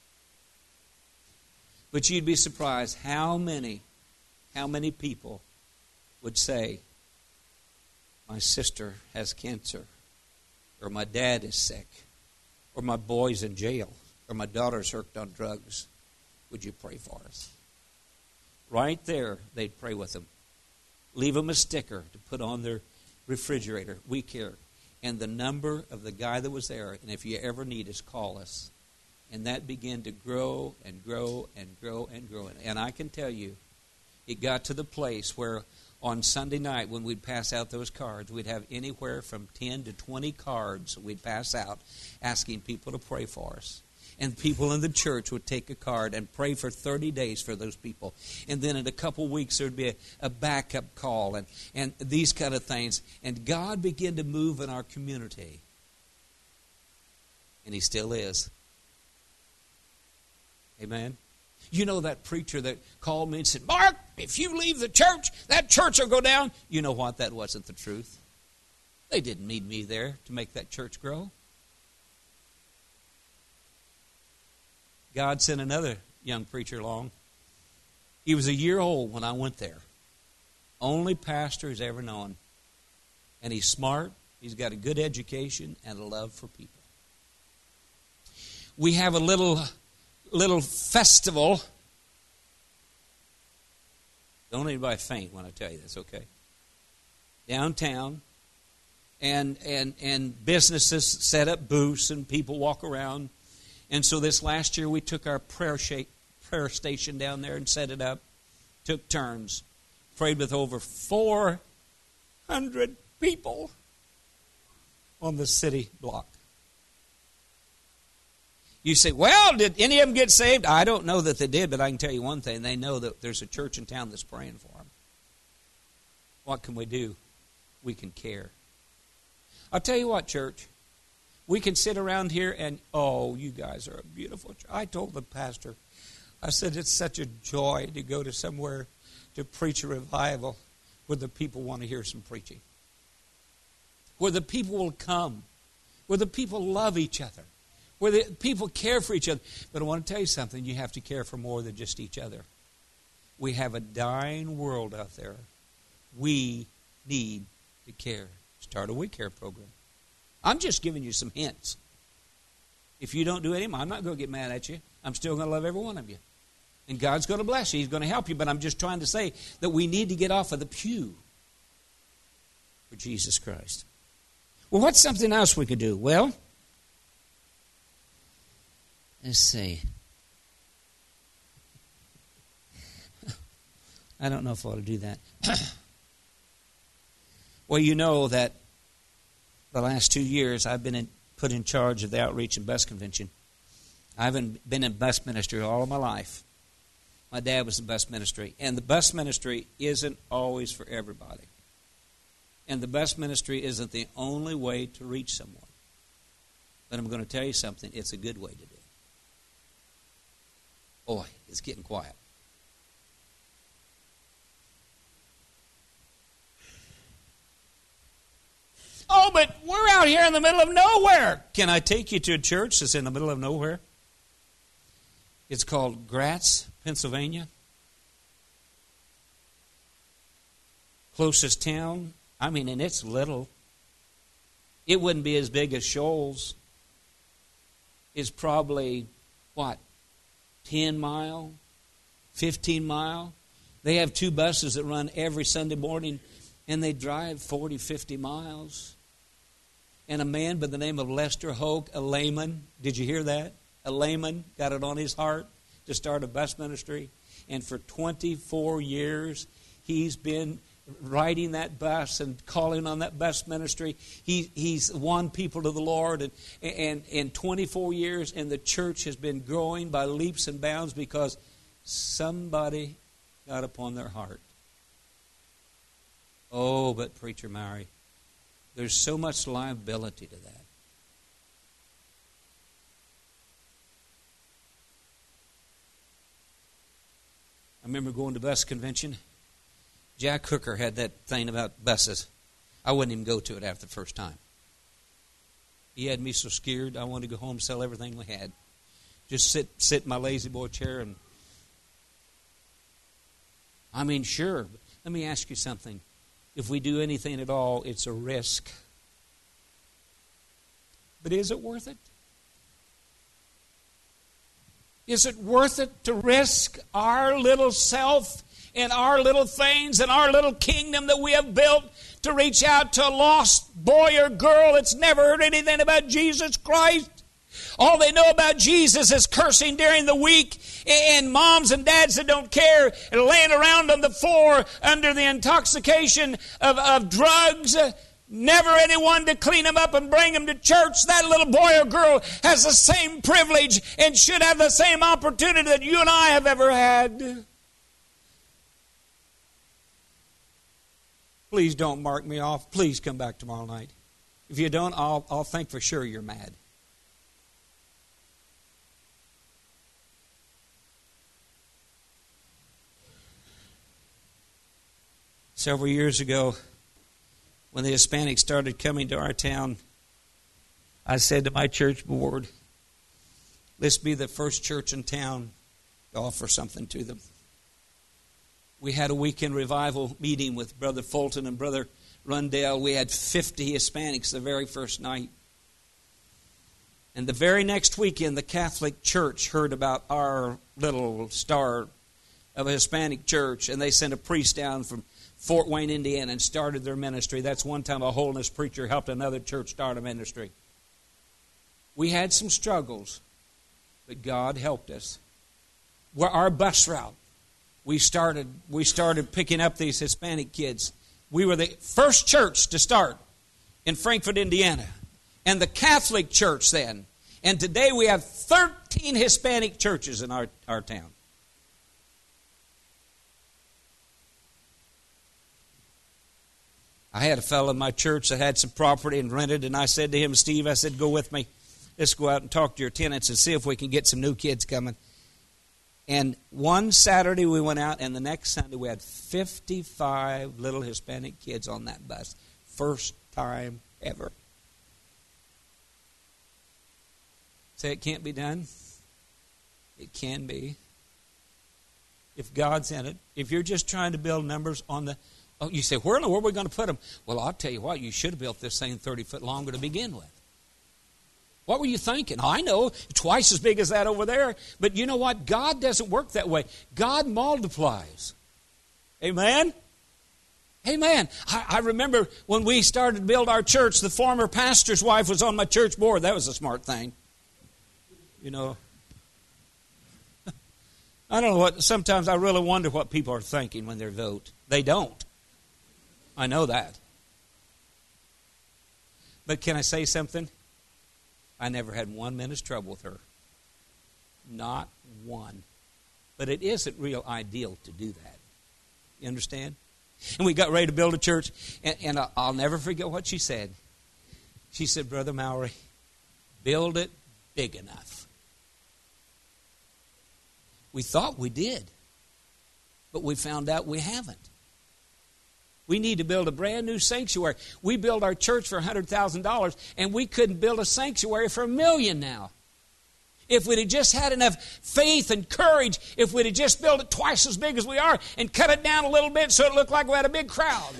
But you'd be surprised how many, how many people would say, "My sister has cancer," or "My dad is sick," or "My boy's in jail," or "My daughter's hooked on drugs. Would you pray for us?" Right there, they'd pray with them. Leave them a sticker to put on their refrigerator. We care. And the number of the guy that was there, and if you ever need us, call us. And that began to grow and grow and grow and grow. And I can tell you, it got to the place where on Sunday night when we'd pass out those cards, we'd have anywhere from ten to twenty cards we'd pass out asking people to pray for us. And people in the church would take a card and pray for thirty days for those people. And then in a couple weeks there would be a, a backup call and, and these kind of things. And God began to move in our community. And He still is. Amen. You know that preacher that called me and said, "Mark, if you leave the church, that church will go down." You know what? That wasn't the truth. They didn't need me there to make that church grow. God sent another young preacher along. He was a year old when I went there. Only pastor he's ever known. And he's smart. He's got a good education and a love for people. We have a little, little festival. Don't anybody faint when I tell you this, okay? Downtown. And, and, and businesses set up booths and people walk around. And so this last year we took our prayer, shape, prayer station down there and set it up. Took turns. Prayed with over four hundred people on the city block. You say, "Well, did any of them get saved?" I don't know that they did, but I can tell you one thing. They know that there's a church in town that's praying for them. What can we do? We can care. I'll tell you what, church. We can sit around here and, "Oh, you guys are a beautiful church." I told the pastor, I said, it's such a joy to go to somewhere to preach a revival where the people want to hear some preaching. Where the people will come. Where the people love each other. Where the people care for each other. But I want to tell you something. You have to care for more than just each other. We have a dying world out there. We need to care. Start a We Care program. I'm just giving you some hints. If you don't do any, I'm not going to get mad at you. I'm still going to love every one of you. And God's going to bless you. He's going to help you. But I'm just trying to say that we need to get off of the pew for Jesus Christ. Well, what's something else we could do? Well, let's see. I don't know if I ought to do that. Well, you know that the last two years I've been in, put in charge of the Outreach and Bus Convention. I haven't been in bus ministry all of my life. My dad was in bus ministry. And the bus ministry isn't always for everybody. And the bus ministry isn't the only way to reach someone. But I'm going to tell you something. It's a good way to do it. Boy, it's getting quiet. "Oh, but we're out here in the middle of nowhere." Can I take you to a church that's in the middle of nowhere? It's called Gratz, Pennsylvania. Closest town, I mean, and it's little. It wouldn't be as big as Shoals. It's probably, what, ten mile, fifteen mile? They have two buses that run every Sunday morning, and they drive forty, fifty miles. And a man by the name of Lester Hoke, a layman, did you hear that? A layman got it on his heart to start a bus ministry. And for twenty-four years, he's been riding that bus and calling on that bus ministry. He, he's won people to the Lord. And, and in twenty-four years, and the church has been growing by leaps and bounds because somebody got upon their heart. Oh, but Preacher Mary, there's so much liability to that. I remember going to bus convention. Jack Hooker had that thing about buses. I wouldn't even go to it after the first time. He had me so scared, I wanted to go home and sell everything we had. Just sit sit in my lazy boy chair and... I mean, sure. Let me ask you something. If we do anything at all, it's a risk. But is it worth it? Is it worth it to risk our little self and our little things and our little kingdom that we have built to reach out to a lost boy or girl that's never heard anything about Jesus Christ? All they know about Jesus is cursing during the week, and moms and dads that don't care and laying around on the floor under the intoxication of, of drugs. Never anyone to clean them up and bring them to church. That little boy or girl has the same privilege and should have the same opportunity that you and I have ever had. Please don't mark me off. Please come back tomorrow night. If you don't, I'll, I'll think for sure you're mad. Several years ago, when the Hispanics started coming to our town, I said to my church board, let's be the first church in town to offer something to them. We had a weekend revival meeting with Brother Fulton and Brother Rundell. We had fifty Hispanics the very first night. And the very next weekend, the Catholic Church heard about our little star of a Hispanic church, and they sent a priest down from Fort Wayne, Indiana, and started their ministry. That's one time a holiness preacher helped another church start a ministry. We had some struggles, but God helped us. Where our bus route, we started we started picking up these Hispanic kids. We were the first church to start in Frankfort, Indiana, and the Catholic church then. And today we have thirteen Hispanic churches in our, our town. I had a fellow in my church that had some property and rented, and I said to him, Steve, I said, go with me. Let's go out and talk to your tenants and see if we can get some new kids coming. And one Saturday we went out, and the next Sunday we had fifty-five little Hispanic kids on that bus. First time ever. Say it can't be done? It can be. If God's in it. If you're just trying to build numbers on the... Oh, you say, where in the world are we going to put them? Well, I'll tell you what, you should have built this thing thirty foot longer to begin with. What were you thinking? I know, twice as big as that over there. But you know what? God doesn't work that way. God multiplies. Amen? Amen. I, I remember when we started to build our church, the former pastor's wife was on my church board. That was a smart thing. You know. I don't know what, sometimes I really wonder what people are thinking when they vote. They don't. I know that. But can I say something? I never had one minute's trouble with her. Not one. But it isn't real ideal to do that. You understand? And we got ready to build a church, and, and I'll never forget what she said. She said, Brother Mowry, build it big enough. We thought we did, but we found out we haven't. We need to build a brand new sanctuary. We built our church for one hundred thousand dollars, and we couldn't build a sanctuary for a million now. If we'd have just had enough faith and courage, if we'd have just built it twice as big as we are and cut it down a little bit so it looked like we had a big crowd.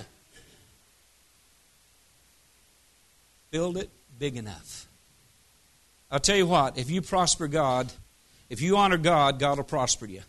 Build it big enough. I'll tell you what, if you prosper God, if you honor God, God will prosper you.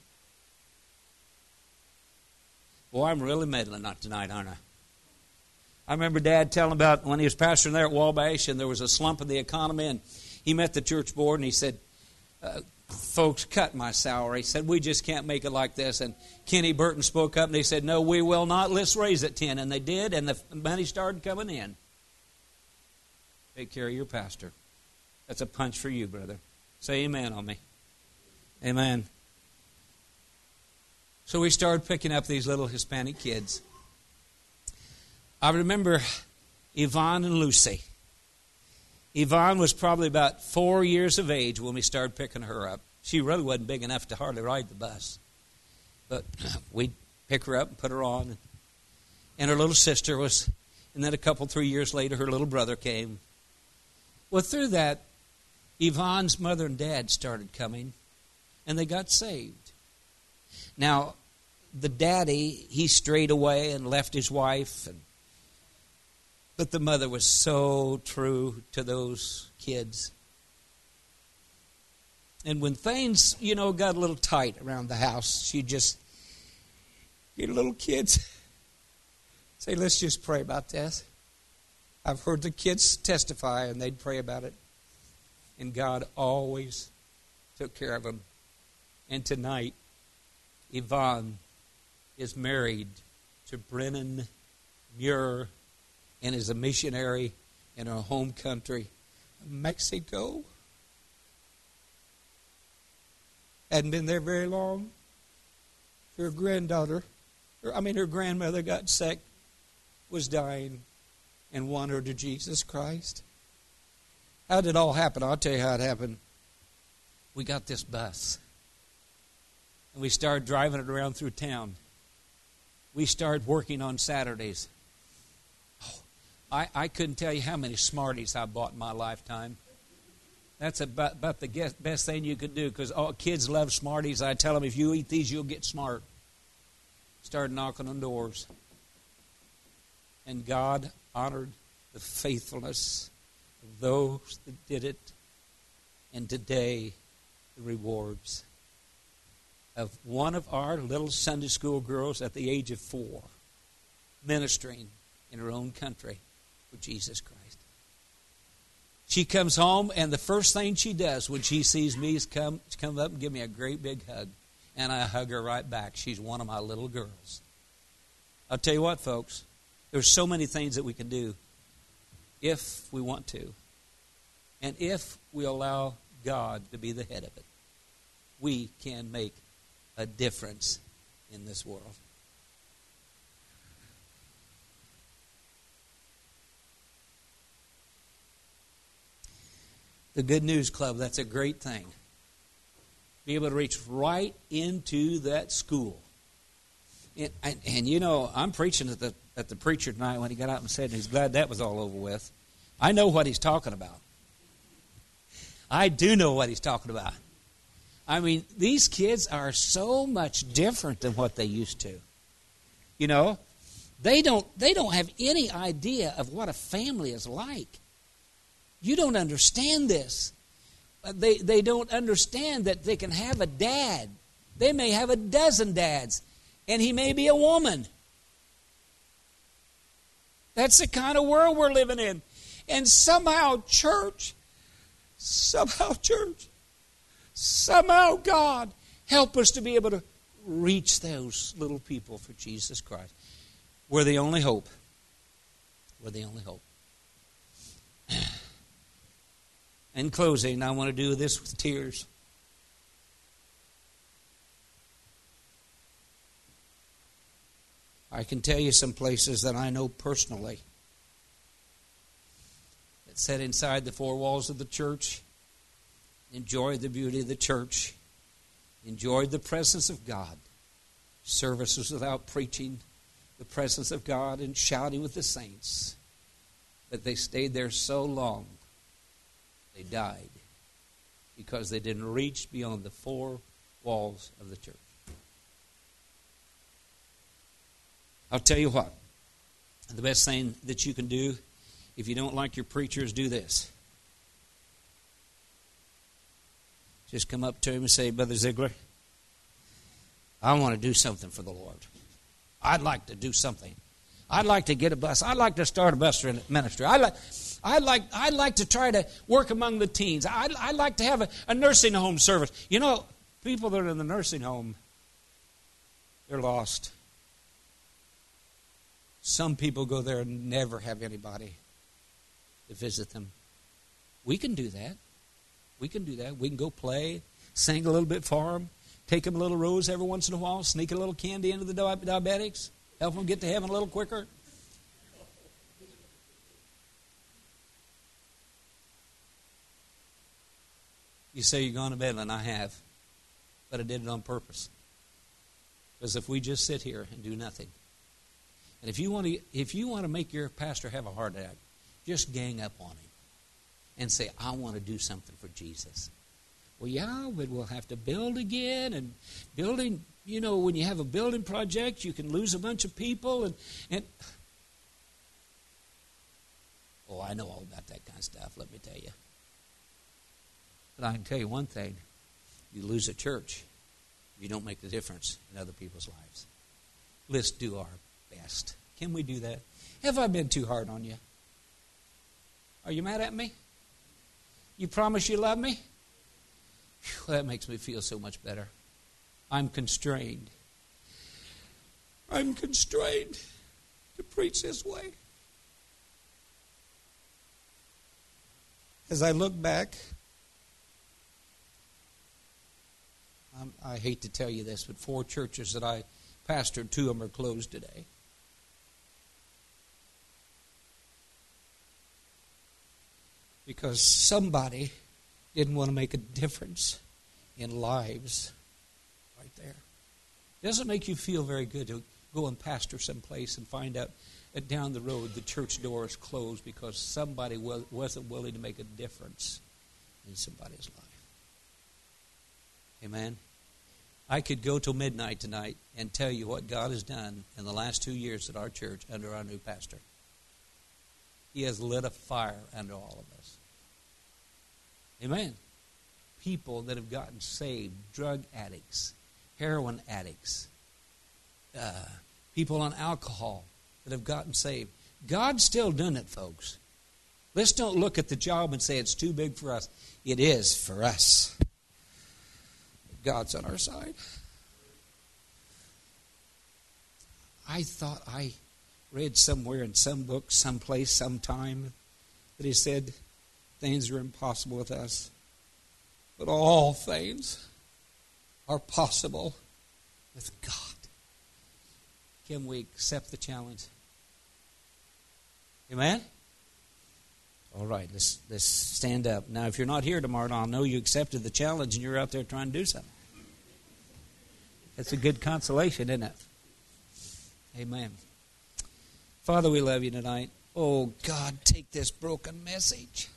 Boy, I'm really meddling not tonight, aren't I? I remember Dad telling about when he was pastoring there at Wabash, and there was a slump in the economy, and he met the church board, and he said, uh, folks, cut my salary. He said, we just can't make it like this. And Kenny Burton spoke up, and he said, no, we will not. Let's raise it ten. And they did, and the money started coming in. Take care of your pastor. That's a punch for you, brother. Say amen on me. Amen. So we started picking up these little Hispanic kids. I remember Yvonne and Lucy. Yvonne was probably about four years of age when we started picking her up. She really wasn't big enough to hardly ride the bus. But we'd pick her up and put her on. And her little sister was, and then a couple, three years later, her little brother came. Well, through that, Yvonne's mother and dad started coming, and they got saved. Now, the daddy, he strayed away and left his wife, and but the mother was so true to those kids. And when things, you know, got a little tight around the house, she'd just get little kids, say, let's just pray about this. I've heard the kids testify, and they'd pray about it. And God always took care of them. And tonight, Yvonne is married to Brennan Muir and is a missionary in her home country, Mexico. Hadn't been there very long. Her granddaughter, her, I mean her grandmother got sick, was dying, and won her to Jesus Christ. How did it all happen? I'll tell you how it happened. We got this bus, and we started driving it around through town. We started working on Saturdays. Oh, I, I couldn't tell you how many Smarties I bought in my lifetime. That's about, about the best thing you could do, because all kids love Smarties. I tell them, if you eat these, you'll get smart. Started knocking on doors. And God honored the faithfulness of those that did it. And today, the rewards of one of our little Sunday school girls at the age of four ministering in her own country for Jesus Christ. She comes home, and the first thing she does when she sees me is come, come up and give me a great big hug. And I hug her right back. She's one of my little girls. I'll tell you what, folks. There's so many things that we can do if we want to. And if we allow God to be the head of it, we can make a difference in this world. The Good News Club, that's a great thing. Be able to reach right into that school. And, and, and you know, I'm preaching at the at the preacher tonight when he got out and said he's glad that was all over with. I know what he's talking about. I do know what he's talking about. I mean, these kids are so much different than what they used to. You know, they don't they don't have any idea of what a family is like. You don't understand this. They they don't understand that they can have a dad. They may have a dozen dads, and he may be a woman. That's the kind of world we're living in. And somehow church, somehow church, somehow God, help us to be able to reach those little people for Jesus Christ. We're the only hope. We're the only hope. In closing, I want to do this with tears. I can tell you some places that I know personally that sat inside the four walls of the church, enjoyed the beauty of the church, enjoyed the presence of God, services without preaching, the presence of God and shouting with the saints. But they stayed there so long, they died because they didn't reach beyond the four walls of the church. I'll tell you what, the best thing that you can do if you don't like your preachers, do this. Just come up to him and say, Brother Ziegler, I want to do something for the Lord. I'd like to do something. I'd like to get a bus. I'd like to start a bus ministry. I'd like, I'd like, I'd like to try to work among the teens. I'd, I'd like to have a, a nursing home service. You know, people that are in the nursing home, they're lost. Some people go there and never have anybody to visit them. We can do that. We can do that. We can go play, sing a little bit for them, Take them a little rose every once in a while, sneak a little candy into the diabetics, help them get to heaven a little quicker. You say you're going to bed, and I have, but I did it on purpose. Because if we just sit here and do nothing, and if you want to, if you want to make your pastor have a heart attack, just gang up on him and say, I want to do something for Jesus. Well, yeah, but we'll have to build again, and building, you know, when you have a building project, you can lose a bunch of people, and, and oh, I know all about that kind of stuff, let me tell you. But I can tell you one thing, you lose a church, you don't make the difference in other people's lives. Let's do our best. Can we do that? Have I been too hard on you? Are you mad at me? You promise you love me? Whew, that makes me feel so much better. I'm constrained. I'm constrained to preach this way. As I look back, I'm, I hate to tell you this, but four churches that I pastored, two of them are closed today. Because somebody didn't want to make a difference in lives right there. It doesn't make you feel very good to go and pastor someplace and find out that down the road the church door is closed because somebody wasn't willing to make a difference in somebody's life. Amen. I could go till midnight tonight and tell you what God has done in the last two years at our church under our new pastor. He has lit a fire under all of us. Amen. People that have gotten saved, drug addicts, heroin addicts, uh, people on alcohol that have gotten saved. God's still doing it, folks. Let's don't look at the job and say it's too big for us. It is for us. God's on our side. I thought I read somewhere in some book, someplace, sometime, that he said things are impossible with us. But all things are possible with God. Can we accept the challenge? Amen? All right, let's let's stand up. Now, if you're not here tomorrow, I'll know you accepted the challenge and you're out there trying to do something. That's a good consolation, isn't it? Amen. Father, we love you tonight. Oh, God, take this broken message.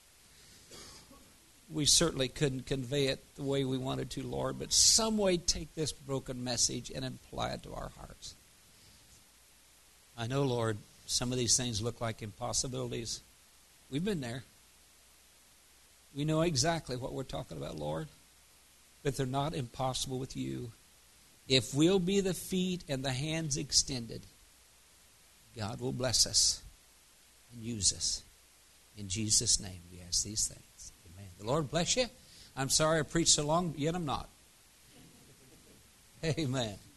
We certainly couldn't convey it the way we wanted to, Lord, but some way take this broken message and apply it to our hearts. I know, Lord, some of these things look like impossibilities. We've been there. We know exactly what we're talking about, Lord, but they're not impossible with you. If we'll be the feet and the hands extended, God will bless us and use us. In Jesus' name, we ask these things. Amen. The Lord bless you. I'm sorry I preached so long, yet I'm not. Amen.